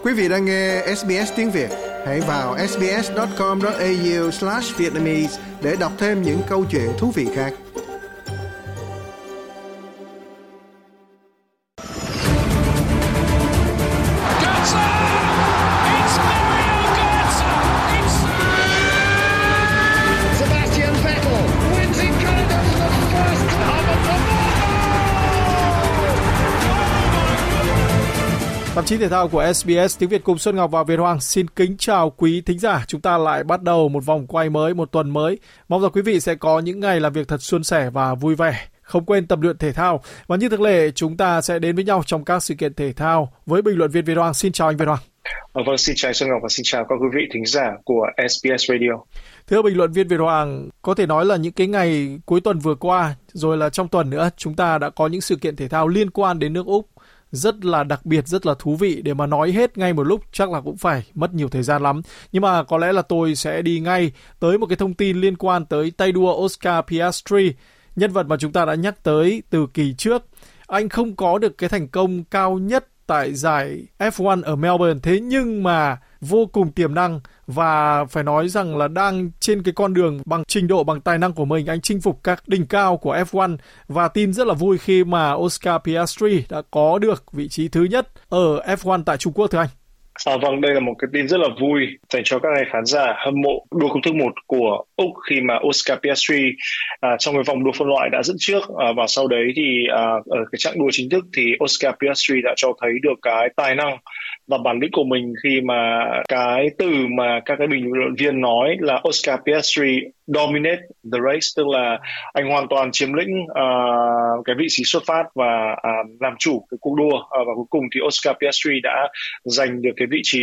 Quý vị đang nghe SBS tiếng Việt. Hãy vào sbs.com.au/vietnamese để đọc thêm những câu chuyện thú vị khác. Tạp chí thể thao của SBS tiếng Việt cùng Xuân Ngọc và Việt Hoàng xin kính chào quý thính giả. Chúng ta lại bắt đầu một vòng quay mới, một tuần mới. Mong rằng quý vị sẽ có những ngày làm việc thật suôn sẻ và vui vẻ. Không quên tập luyện thể thao. Và như thường lệ, chúng ta sẽ đến với nhau trong các sự kiện thể thao với bình luận viên Việt Hoàng. Xin chào anh Việt Hoàng. Vâng, xin chào Xuân Ngọc và xin chào các quý vị thính giả của SBS Radio. Thưa bình luận viên Việt Hoàng, có thể nói là những cái ngày cuối tuần vừa qua, rồi là trong tuần nữa, chúng ta đã có những sự kiện thể thao liên quan đến nước Úc. Rất là đặc biệt, rất là thú vị. Để mà nói hết ngay một lúc chắc là cũng phải mất nhiều thời gian lắm. Nhưng mà có lẽ là tôi sẽ đi ngay tới một cái thông tin liên quan tới tay đua Oscar Piastri, nhân vật mà chúng ta đã nhắc tới từ kỳ trước. Anh không có được cái thành công cao nhất tại giải F1 ở Melbourne, thế nhưng mà vô cùng tiềm năng và phải nói rằng là đang trên cái con đường bằng trình độ, bằng tài năng của mình, anh chinh phục các đỉnh cao của F1 và tin rất là vui khi mà Oscar Piastri đã có được vị trí thứ nhất ở F1 tại Trung Quốc thưa anh. Vâng, đây là một cái tin rất là vui dành cho các khán giả hâm mộ đua công thức 1 của Úc khi mà Oscar Piastri trong cái vòng đua phân loại đã dẫn trước và sau đấy thì ở cái chặng đua chính thức thì Oscar Piastri đã cho thấy được cái tài năng và bản lĩnh của mình khi mà cái từ mà các cái bình luận viên nói là Oscar Piastri dominate the race, tức là anh hoàn toàn chiếm lĩnh cái vị trí xuất phát và làm chủ cái cuộc đua và cuối cùng thì Oscar Piastri đã giành được cái vị trí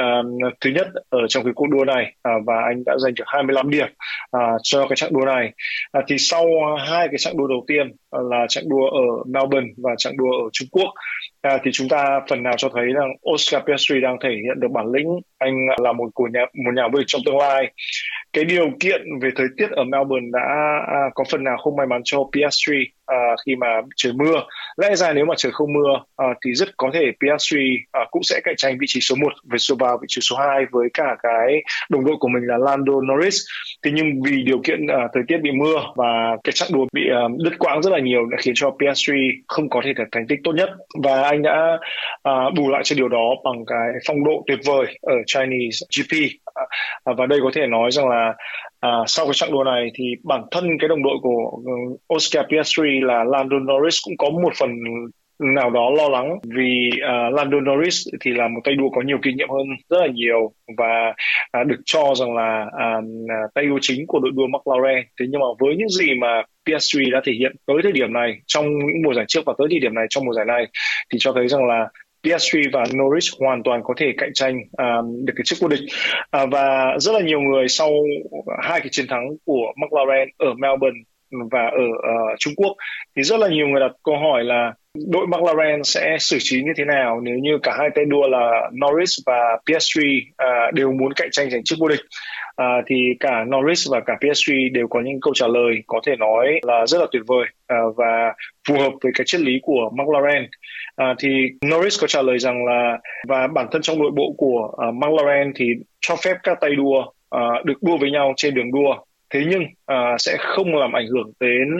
thứ nhất ở trong cái cuộc đua này và anh đã giành được 25 điểm cho cái chặng đua này. Thì sau hai cái chặng đua đầu tiên là chặng đua ở Melbourne và chặng đua ở Trung Quốc thì chúng ta phần nào cho thấy rằng Oscar Piastri đang thể hiện được bản lĩnh, anh là một nhà vô địch trong tương lai. Cái điều kiện về thời tiết ở Melbourne đã có phần nào không may mắn cho Piastri khi mà trời mưa. Lẽ ra nếu mà trời không mưa thì rất có thể Piastri cũng sẽ cạnh tranh vị trí số 1 vào vị trí số 2 với cả cái đồng đội của mình là Lando Norris. Thế nhưng vì điều kiện thời tiết bị mưa và cái chặng đua bị đứt quãng rất là nhiều đã khiến cho Piastri không có thể đạt thành tích tốt nhất và anh đã bù lại cho điều đó bằng cái phong độ tuyệt vời ở Chinese GP. Và đây có thể nói rằng là sau cái chặng đua này thì bản thân cái đồng đội của Oscar Piastri là Lando Norris cũng có một phần nào đó lo lắng vì Lando Norris thì là một tay đua có nhiều kinh nghiệm hơn rất là nhiều và được cho rằng là tay đua chính của đội đua McLaren. Thế nhưng mà với những gì mà Piastri đã thể hiện tới thời điểm này trong những mùa giải trước và tới thời điểm này trong mùa giải này thì cho thấy rằng là Piastri và Norris hoàn toàn có thể cạnh tranh được cái chức vô địch và rất là nhiều người sau hai cái chiến thắng của McLaren ở Melbourne và ở Trung Quốc thì rất là nhiều người đặt câu hỏi là đội McLaren sẽ xử trí như thế nào nếu như cả hai tay đua là Norris và Piastri đều muốn cạnh tranh giành chức vô địch. Thì cả Norris và cả Piastri đều có những câu trả lời có thể nói là rất là tuyệt vời và phù hợp với cái triết lý của McLaren. Thì Norris có trả lời rằng là và bản thân trong nội bộ của McLaren thì cho phép các tay đua được đua với nhau trên đường đua. Thế nhưng sẽ không làm ảnh hưởng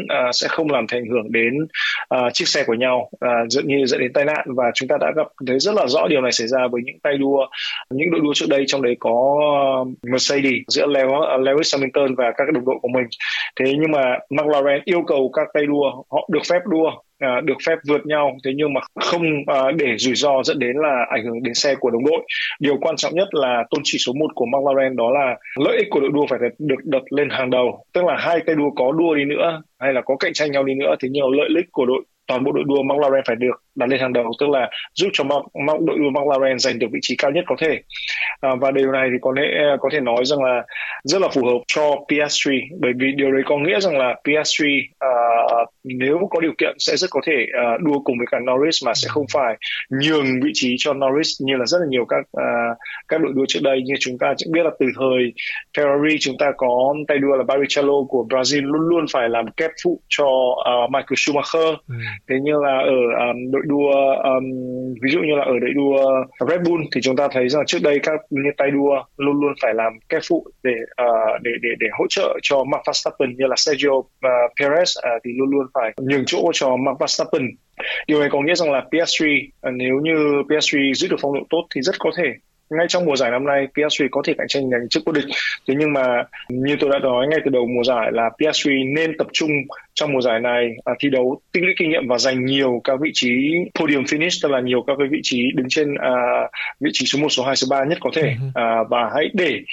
đến chiếc xe của nhau, dẫn đến tai nạn và chúng ta đã gặp thấy rất là rõ điều này xảy ra với những tay đua, những đội đua trước đây, trong đấy có Mercedes giữa Lewis Hamilton và các đồng đội của mình. Thế nhưng mà McLaren yêu cầu các tay đua họ được phép đua, được phép vượt nhau, thế nhưng mà không để rủi ro dẫn đến là ảnh hưởng đến xe của đồng đội. Điều quan trọng nhất là tôn chỉ số 1 của McLaren đó là lợi ích của đội đua phải được đặt lên hàng đầu, tức là hai tay đua có đua đi nữa hay là có cạnh tranh nhau đi nữa thì nhiều lợi ích của toàn bộ đội đua McLaren phải được đặt lên hàng đầu, tức là giúp cho đội đua McLaren giành được vị trí cao nhất có thể. Và điều này thì có thể nói rằng là rất là phù hợp cho Piastri, bởi vì điều đấy có nghĩa rằng là Piastri nếu có điều kiện sẽ rất có thể đua cùng với cả Norris mà sẽ không phải nhường vị trí cho Norris như là rất là nhiều các đội đua trước đây. Như chúng ta cũng biết là từ thời Ferrari chúng ta có tay đua là Barrichello của Brazil luôn luôn phải làm kép phụ cho Michael Schumacher. Thế nhưng là ở đội đua ví dụ như là ở đội đua Red Bull thì chúng ta thấy rằng trước đây các như tay đua luôn luôn phải làm cái phụ để hỗ trợ cho Max Verstappen, như là Sergio Perez thì luôn luôn phải nhường chỗ cho Max Verstappen. Điều này có nghĩa rằng là Piastri, nếu như Piastri giữ được phong độ tốt thì rất có thể ngay trong mùa giải năm nay Piastri có thể cạnh tranh giành chức vô địch. Thế nhưng mà như tôi đã nói ngay từ đầu mùa giải là Piastri nên tập trung trong mùa giải này thi đấu tích lũy kinh nghiệm và giành nhiều các vị trí podium finish, tức là nhiều các cái vị trí đứng trên vị trí số 1, số 2, số 3 nhất có thể, và hãy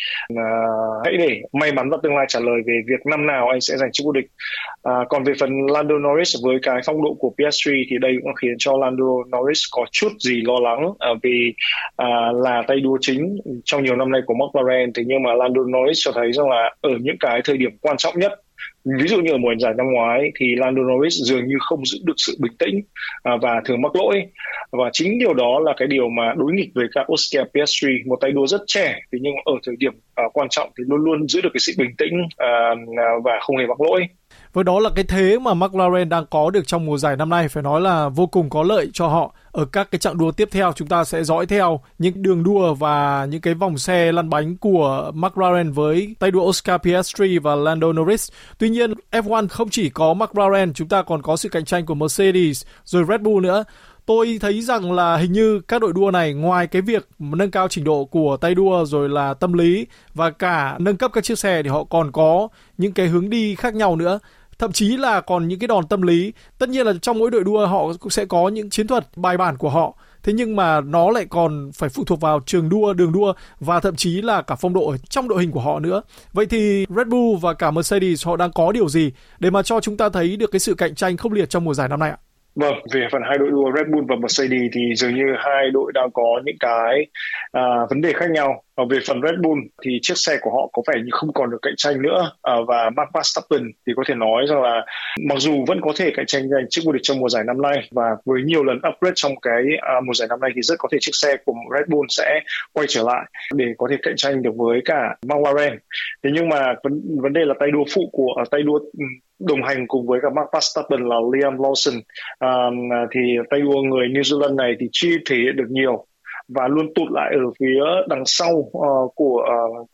để may mắn vào tương lai trả lời về việc năm nào anh sẽ giành chức vô địch. Còn về phần Lando Norris, với cái phong độ của Piastri thì đây cũng khiến cho Lando Norris có chút gì lo lắng vì là tay đua chính trong nhiều năm nay của McLaren. Thế nhưng mà Lando Norris cho thấy rằng là ở những cái thời điểm quan trọng nhất, ví dụ như ở mùa giải năm ngoái, thì Lando Norris dường như không giữ được sự bình tĩnh và thường mắc lỗi, và chính điều đó là cái điều mà đối nghịch với cả Oscar Piastri, một tay đua rất trẻ, thế nhưng ở thời điểm quan trọng thì luôn luôn giữ được cái sự bình tĩnh và không hề mắc lỗi. Với đó là cái thế mà McLaren đang có được trong mùa giải năm nay, phải nói là vô cùng có lợi cho họ. Ở các cái chặng đua tiếp theo, chúng ta sẽ dõi theo những đường đua và những cái vòng xe lăn bánh của McLaren với tay đua Oscar Piastri và Lando Norris. Tuy nhiên, F1 không chỉ có McLaren, chúng ta còn có sự cạnh tranh của Mercedes rồi Red Bull nữa. Tôi thấy rằng là hình như các đội đua này, ngoài cái việc nâng cao trình độ của tay đua rồi là tâm lý và cả nâng cấp các chiếc xe, thì họ còn có những cái hướng đi khác nhau nữa. Thậm chí là còn những cái đòn tâm lý. Tất nhiên là trong mỗi đội đua họ cũng sẽ có những chiến thuật bài bản của họ. Thế nhưng mà nó lại còn phải phụ thuộc vào trường đua, đường đua và thậm chí là cả phong độ ở trong đội hình của họ nữa. Vậy thì Red Bull và cả Mercedes họ đang có điều gì để mà cho chúng ta thấy được cái sự cạnh tranh khốc liệt trong mùa giải năm nay ạ? Vâng, về phần hai đội đua Red Bull và Mercedes thì dường như hai đội đang có những cái vấn đề khác nhau. Về phần Red Bull thì chiếc xe của họ có vẻ như không còn được cạnh tranh nữa, và Max Verstappen thì có thể nói rằng là mặc dù vẫn có thể cạnh tranh giành chức vô địch trong mùa giải năm nay, và với nhiều lần upgrade trong cái mùa giải năm nay thì rất có thể chiếc xe của Red Bull sẽ quay trở lại để có thể cạnh tranh được với cả McLaren. Thế nhưng mà vấn đề là tay đua phụ của tay đua đồng hành cùng với cả Max Verstappen là Liam Lawson, thì tay đua người New Zealand này thì chưa thể hiện được nhiều và luôn tụt lại ở phía đằng sau của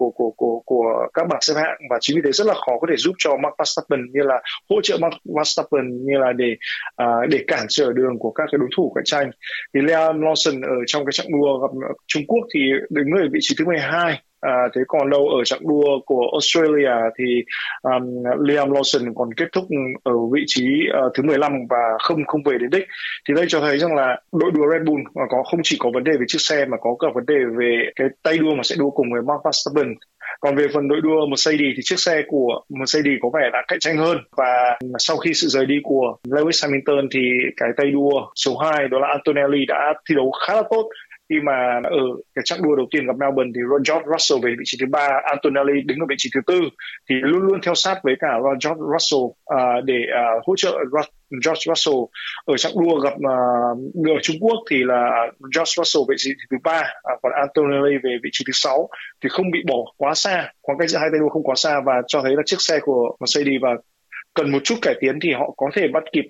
các bảng xếp hạng, và chính vì thế rất là khó có thể giúp cho Max Verstappen, như là hỗ trợ Max Verstappen như là để cản trở đường của các cái đối thủ cạnh tranh. Thì Liam Lawson ở trong cái chặng đua gặp Trung Quốc thì đứng ở vị trí thứ 12. Thế còn đâu ở chặng đua của Australia thì Liam Lawson còn kết thúc ở vị trí thứ 15 và không về đến đích. Thì đây cho thấy rằng là đội đua Red Bull không chỉ có vấn đề về chiếc xe mà có cả vấn đề về cái tay đua mà sẽ đua cùng với Max Verstappen. Còn về phần đội đua Mercedes thì chiếc xe của Mercedes có vẻ đã cạnh tranh hơn, và sau khi sự rời đi của Lewis Hamilton thì cái tay đua số 2 đó là Antonelli đã thi đấu khá là tốt. Khi mà ở cái chặng đua đầu tiên gặp Melbourne thì George Russell về vị trí thứ 3, Antonelli đứng ở vị trí thứ 4, thì luôn luôn theo sát với cả George Russell để hỗ trợ George Russell. Ở chặng đua gặp ở Trung Quốc thì là George Russell vị trí thứ 3, còn Antonelli về vị trí thứ 6, thì không bị bỏ quá xa, khoảng cách giữa hai tay đua không quá xa, và cho thấy là chiếc xe của Mercedes và cần một chút cải tiến thì họ có thể bắt kịp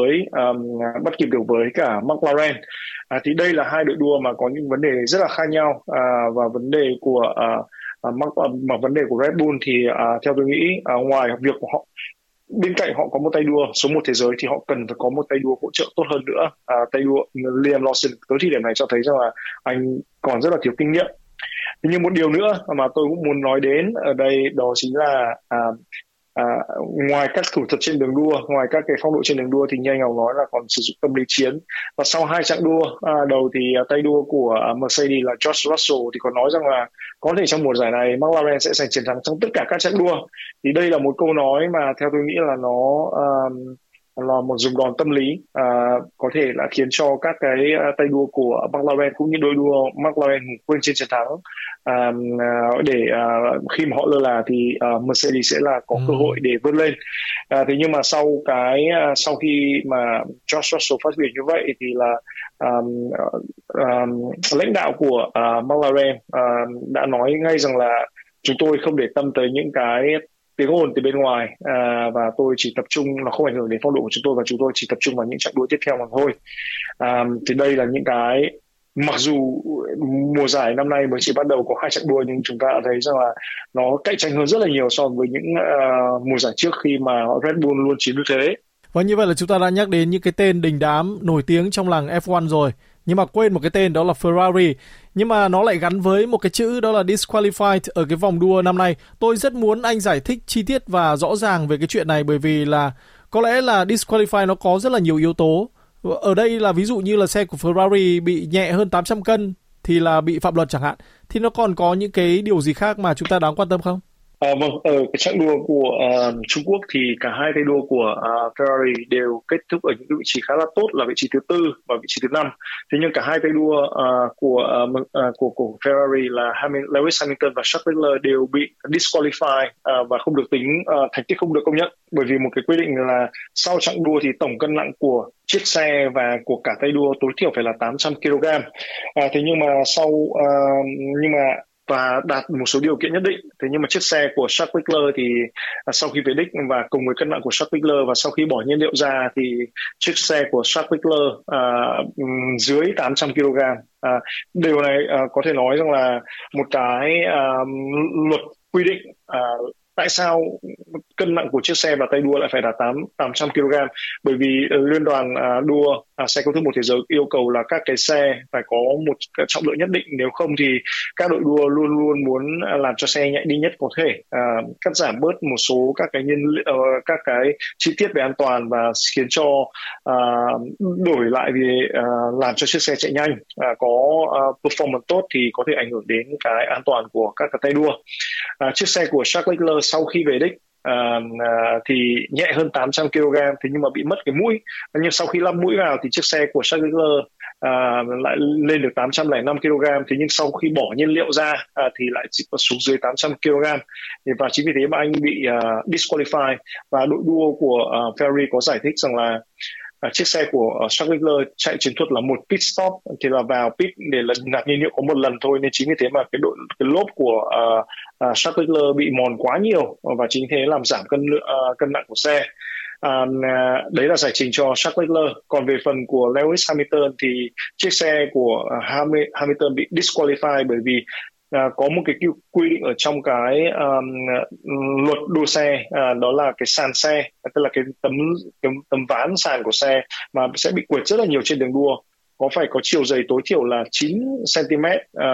được với cả McLaren. Thì đây là hai đội đua mà có những vấn đề rất là khác nhau, và vấn đề của Red Bull thì theo tôi nghĩ ngoài việc của họ, bên cạnh họ có một tay đua số 1 thế giới thì họ cần phải có một tay đua hỗ trợ tốt hơn nữa. Tay đua Liam Lawson tới thời điểm này cho thấy rằng là anh còn rất là thiếu kinh nghiệm. Nhưng một điều nữa mà tôi cũng muốn nói đến ở đây đó chính là ngoài các thủ thuật trên đường đua, ngoài các cái phong độ trên đường đua thì như anh Ngọc nói là còn sử dụng tâm lý chiến. Và sau hai chặng đua đầu thì tay đua của Mercedes là George Russell thì có nói rằng là có thể trong mùa giải này McLaren sẽ giành chiến thắng trong tất cả các chặng đua. Thì đây là một câu nói mà theo tôi nghĩ là nó là một dùng đòn tâm lý, có thể là khiến cho các cái tay đua của McLaren cũng như đôi đua McLaren quên trên chiến thắng, để khi mà họ lơ là thì Mercedes sẽ là có cơ hội để vươn lên. Thế nhưng mà sau khi mà George Russell phát biểu như vậy thì là lãnh đạo của McLaren đã nói ngay rằng là chúng tôi không để tâm tới những cái tiếng ồn từ bên ngoài, và tôi chỉ tập trung, nó không ảnh hưởng đến phong độ của chúng tôi, và chúng tôi chỉ tập trung vào những chặng đua tiếp theo mà thôi. Thì đây là những cái, mặc dù mùa giải năm nay mới chỉ bắt đầu có 2 chặng đua, nhưng chúng ta đã thấy rằng là nó cạnh tranh hơn rất là nhiều so với những mùa giải trước khi mà Red Bull luôn chiếm ưu thế. Và như vậy là chúng ta đã nhắc đến những cái tên đình đám nổi tiếng trong làng F1 rồi, nhưng mà quên một cái tên, đó là Ferrari. Nhưng mà nó lại gắn với một cái chữ, đó là disqualified ở cái vòng đua năm nay. Tôi rất muốn anh giải thích chi tiết và rõ ràng về cái chuyện này, bởi vì là có lẽ là disqualify nó có rất là nhiều yếu tố. Ở đây là ví dụ như là xe của Ferrari bị nhẹ hơn 800 cân thì là bị phạm luật chẳng hạn. Thì nó còn có những cái điều gì khác mà chúng ta đáng quan tâm không? Vâng, ở cái chặng đua của Trung Quốc thì cả hai tay đua của Ferrari đều kết thúc ở những vị trí khá là tốt, là vị trí thứ 4 và vị trí thứ 5. Thế nhưng cả hai tay đua của Ferrari là Lewis Hamilton và Charles Leclerc đều bị disqualify và không được tính, thành tích không được công nhận, bởi vì một cái quy định là sau chặng đua thì tổng cân nặng của chiếc xe và của cả tay đua tối thiểu phải là 800 kg. Thế nhưng mà và đạt một số điều kiện nhất định. Thế nhưng mà chiếc xe của Charles Leclerc thì sau khi về đích và cùng với cân nặng của Charles Leclerc và sau khi bỏ nhiên liệu ra thì chiếc xe của Charles Leclerc dưới 800 kg. Điều này có thể nói rằng là một cái luật quy định tại sao cân nặng của chiếc xe và tay đua lại phải là 800 kg, bởi vì Liên đoàn đua xe công thức 1 thế giới yêu cầu là các cái xe phải có một cái trọng lượng nhất định, nếu không thì các đội đua luôn luôn muốn làm cho xe nhẹ đi nhất có thể, cắt giảm bớt một số các cái các cái chi tiết về an toàn và khiến cho đổi lại về làm cho chiếc xe chạy nhanh, có performance tốt thì có thể ảnh hưởng đến cái an toàn của các cái tay đua. Chiếc xe của Charles Leclerc sau khi về đích thì nhẹ hơn 800 kg, thế nhưng mà bị mất cái mũi. Nhưng sau khi lắp mũi vào thì chiếc xe của Charles Leclerc lại lên được 805 kg. Thế nhưng sau khi bỏ nhiên liệu ra thì lại chỉ có xuống dưới 800 kg. Và chính vì thế mà anh bị disqualify. Và đội đua của Ferrari có giải thích rằng là chiếc xe của Charles Leclerc chạy chiến thuật là một pit stop, thì là vào pit để nạp nhiên liệu có một lần thôi, nên chính vì thế mà cái lốp của Charles Leclerc bị mòn quá nhiều và chính thế làm giảm cân nặng của xe. Đấy là giải trình cho Charles Leclerc. Còn về phần của Lewis Hamilton thì chiếc xe của Hamilton bị disqualify bởi vì có một cái quy định ở trong cái luật đua xe, đó là cái sàn xe, tức là cái tấm ván sàn của xe mà sẽ bị quệt rất là nhiều trên đường đua, có phải có chiều dày tối thiểu là 9 cm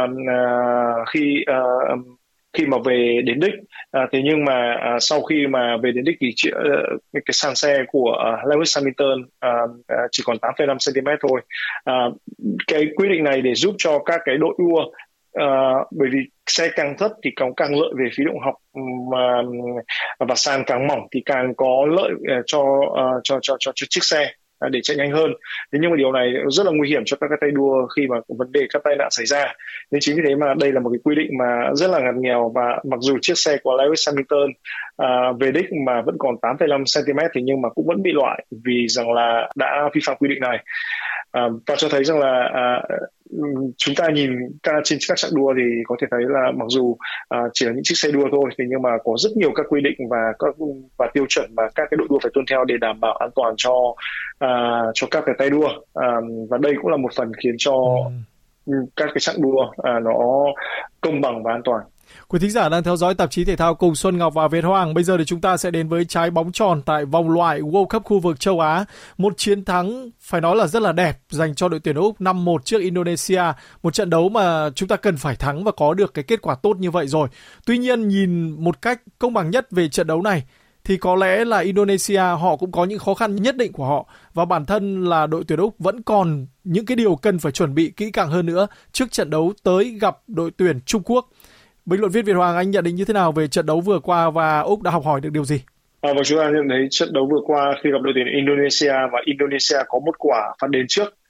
khi mà về đến đích. Thế nhưng mà sau khi mà về đến đích thì cái sàn xe của Lewis Hamilton chỉ còn 8,5 cm thôi. Cái quy định này để giúp cho các cái đội đua, bởi vì xe càng thấp thì càng lợi về phí động học, và sàn càng mỏng thì càng có lợi cho chiếc xe để chạy nhanh hơn. Thế nhưng mà điều này rất là nguy hiểm cho các cái tay đua khi mà có vấn đề các tai nạn xảy ra. Nên chính vì thế mà đây là một cái quy định mà rất là ngặt nghèo, và mặc dù chiếc xe của Lewis Hamilton về đích mà vẫn còn 8,5 cm thì nhưng mà cũng vẫn bị loại vì rằng là đã vi phạm quy định này. Và cho thấy rằng là chúng ta nhìn trên các chặng đua thì có thể thấy là mặc dù chỉ là những chiếc xe đua thôi, thì nhưng mà có rất nhiều các quy định và tiêu chuẩn mà các cái đội đua phải tuân theo để đảm bảo an toàn cho các cái tay đua, và đây cũng là một phần khiến cho các cái chặng đua nó công bằng và an toàn. Quý thính giả đang theo dõi tạp chí thể thao cùng Xuân Ngọc và Việt Hoàng. Bây giờ thì chúng ta sẽ đến với trái bóng tròn tại vòng loại World Cup khu vực châu Á. Một chiến thắng phải nói là rất là đẹp dành cho đội tuyển Úc 5-1 trước Indonesia. Một trận đấu mà chúng ta cần phải thắng và có được cái kết quả tốt như vậy rồi. Tuy nhiên nhìn một cách công bằng nhất về trận đấu này thì có lẽ là Indonesia họ cũng có những khó khăn nhất định của họ, và bản thân là đội tuyển Úc vẫn còn những cái điều cần phải chuẩn bị kỹ càng hơn nữa trước trận đấu tới gặp đội tuyển Trung Quốc. Bình luận viên Việt Hoàng, anh nhận định như thế nào về trận đấu vừa qua và Úc đã học hỏi được điều gì? Và chúng ta nhận thấy trận đấu vừa qua khi gặp đội tuyển Indonesia và Indonesia có một quả phạt đền trước,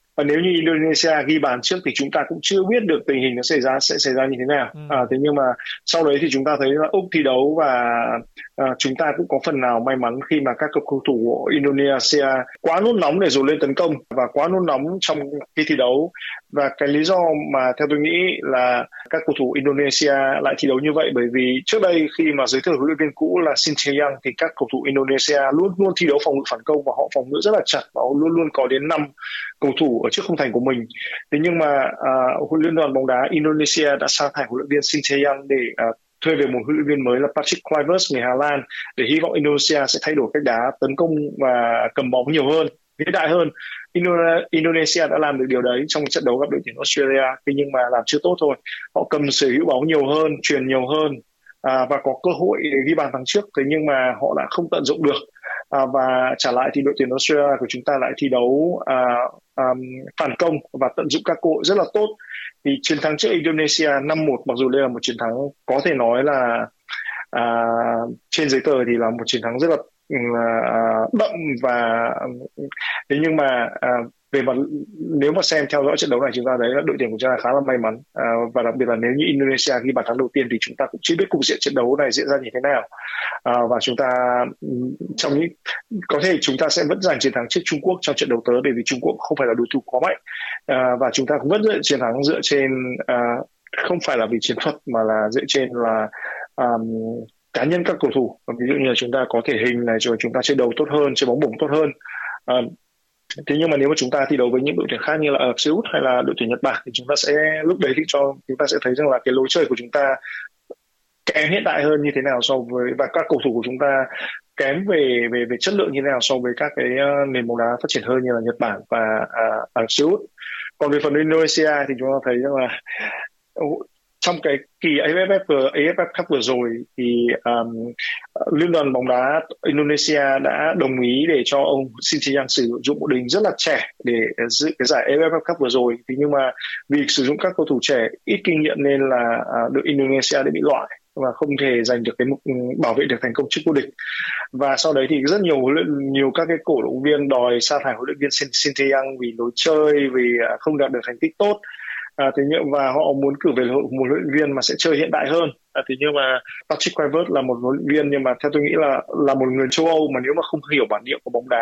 Và nếu như Indonesia ghi bàn trước thì chúng ta cũng chưa biết được tình hình nó sẽ xảy ra như thế nào. Thế nhưng mà sau đấy thì chúng ta thấy là Úc thi đấu và chúng ta cũng có phần nào may mắn khi mà các cầu thủ của Indonesia quá nôn nóng để dồn lên tấn công và quá nôn nóng trong khi thi đấu. Và cái lý do mà theo tôi nghĩ là các cầu thủ Indonesia lại thi đấu như vậy bởi vì trước đây khi mà giới thiệu huấn luyện viên cũ là Shin Tae-yong thì các cầu thủ Indonesia luôn luôn thi đấu phòng ngự phản công và họ phòng ngự rất là chặt và luôn luôn có đến 5 cầu thủ ở trước khung thành của mình. Thế nhưng mà huấn luyện đoàn bóng đá Indonesia đã sa thải huấn luyện viên Shin Tae-yong để thuê về một huấn luyện viên mới là Patrick Kluivert người Hà Lan để hy vọng Indonesia sẽ thay đổi cách đá, tấn công và cầm bóng nhiều hơn, vĩ đại hơn. Indonesia đã làm được điều đấy trong trận đấu gặp đội tuyển Australia, thế nhưng mà làm chưa tốt thôi. Họ cầm sở hữu bóng nhiều hơn, truyền nhiều hơn và có cơ hội để ghi bàn thắng trước, thế nhưng mà họ đã không tận dụng được. Và trả lại thì đội tuyển Australia của chúng ta lại thi đấu phản công và tận dụng các cơ hội rất là tốt. Thì chiến thắng trước Indonesia 5-1 mặc dù đây là một chiến thắng có thể nói là trên giấy tờ thì là một chiến thắng rất là đậm và thế nhưng mà về mặt nếu mà theo dõi trận đấu này chúng ta thấy là đội tuyển của chúng ta khá là may mắn và đặc biệt là nếu như Indonesia ghi bàn thắng đầu tiên thì chúng ta cũng chưa biết cục diện trận đấu này diễn ra như thế nào và chúng ta có thể chúng ta sẽ vẫn giành chiến thắng trước Trung Quốc trong trận đấu tới bởi vì Trung Quốc không phải là đối thủ quá mạnh và chúng ta cũng vẫn chiến thắng dựa trên không phải là vì chiến thuật mà là dựa trên là cá nhân các cầu thủ. Ví dụ như là chúng ta có thể hình này rồi chúng ta chơi đầu tốt hơn, chơi bóng bổng tốt hơn. Thế nhưng mà nếu mà chúng ta thi đấu với những đội tuyển khác như là Ả Rập Xê Út hay là đội tuyển Nhật Bản thì chúng ta sẽ lúc đấy thì chúng ta sẽ thấy rằng là cái lối chơi của chúng ta kém hiện đại hơn như thế nào so với và các cầu thủ của chúng ta kém về chất lượng như thế nào so với các cái nền bóng đá phát triển hơn như là Nhật Bản và Ả Rập Xê Út. Còn về phần Indonesia thì chúng ta thấy rằng là trong cái kỳ AFF Cup vừa rồi thì Liên đoàn bóng đá Indonesia đã đồng ý để cho ông Shin Tae-yong sử dụng một đội hình rất là trẻ để dự cái giải AFF Cup vừa rồi. Thế nhưng mà vì sử dụng các cầu thủ trẻ ít kinh nghiệm nên là đội Indonesia đã bị loại và không thể giành được cái mục bảo vệ được thành công chức vô địch. Và sau đấy thì rất nhiều các cái cổ động viên đòi sa thải huấn luyện viên Shin Tae-yong vì lối chơi, vì không đạt được thành tích tốt. Thế nhưng và họ muốn cử về một huấn luyện viên mà sẽ chơi hiện đại hơn. Thế nhưng mà Patrick Kluivert là một huấn luyện viên nhưng mà theo tôi nghĩ là một người châu Âu mà nếu mà không hiểu bản địa của bóng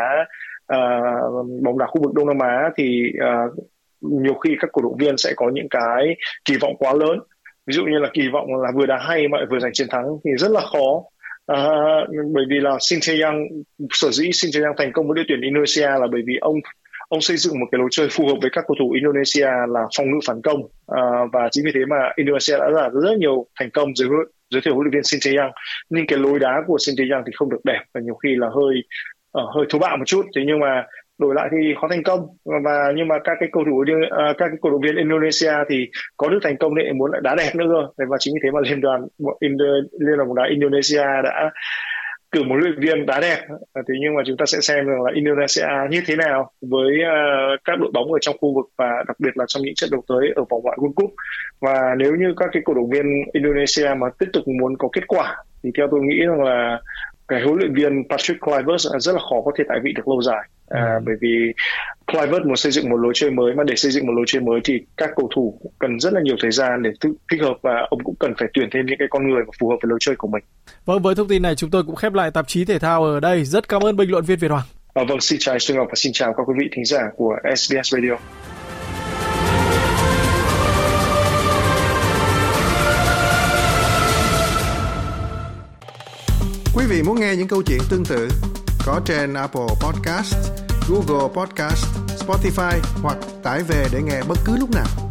đá khu vực Đông Nam Á thì nhiều khi các cổ động viên sẽ có những cái kỳ vọng quá lớn. Ví dụ như là kỳ vọng là vừa đá hay mà vừa giành chiến thắng thì rất là khó. Bởi vì là Shin Tae-yong, sở dĩ Shin Tae-yong thành công với đội tuyển Indonesia là bởi vì ông xây dựng một cái lối chơi phù hợp với các cầu thủ Indonesia là phòng ngự phản công và chính vì thế mà Indonesia đã đạt rất nhiều thành công dưới thiệu huấn luyện viên Shin Tae-yong. Nhưng cái lối đá của Shin Tae-yong thì không được đẹp và nhiều khi là hơi thô bạo một chút. Thế nhưng mà đổi lại thì khó thành công nhưng mà các cái cổ động viên Indonesia thì có được thành công để muốn lại đá đẹp nữa và chính vì thế mà liên đoàn bóng đá Indonesia đã cử một luyện viên đá đẹp. Thế nhưng mà chúng ta sẽ xem rằng là Indonesia như thế nào với các đội bóng ở trong khu vực và đặc biệt là trong những trận đấu tới ở vòng loại World Cup. Và nếu như các cái cổ động viên Indonesia mà tiếp tục muốn có kết quả thì theo tôi nghĩ rằng là cái huấn luyện viên Patrick Kluivert rất là khó có thể tại vị được lâu dài. Bởi vì Kluivert muốn xây dựng một lối chơi mới mà để xây dựng một lối chơi mới thì các cầu thủ cần rất là nhiều thời gian để thích hợp và ông cũng cần phải tuyển thêm những cái con người phù hợp với lối chơi của mình. Vâng, với thông tin này chúng tôi cũng khép lại tạp chí thể thao ở đây. Rất cảm ơn bình luận viên Việt Hoàng. Vâng, xin chào Xuân Ngọc và xin chào các quý vị thính giả của SBS Radio. Quý vị muốn nghe những câu chuyện tương tự có trên Apple Podcast, Google Podcast, Spotify hoặc tải về để nghe bất cứ lúc nào.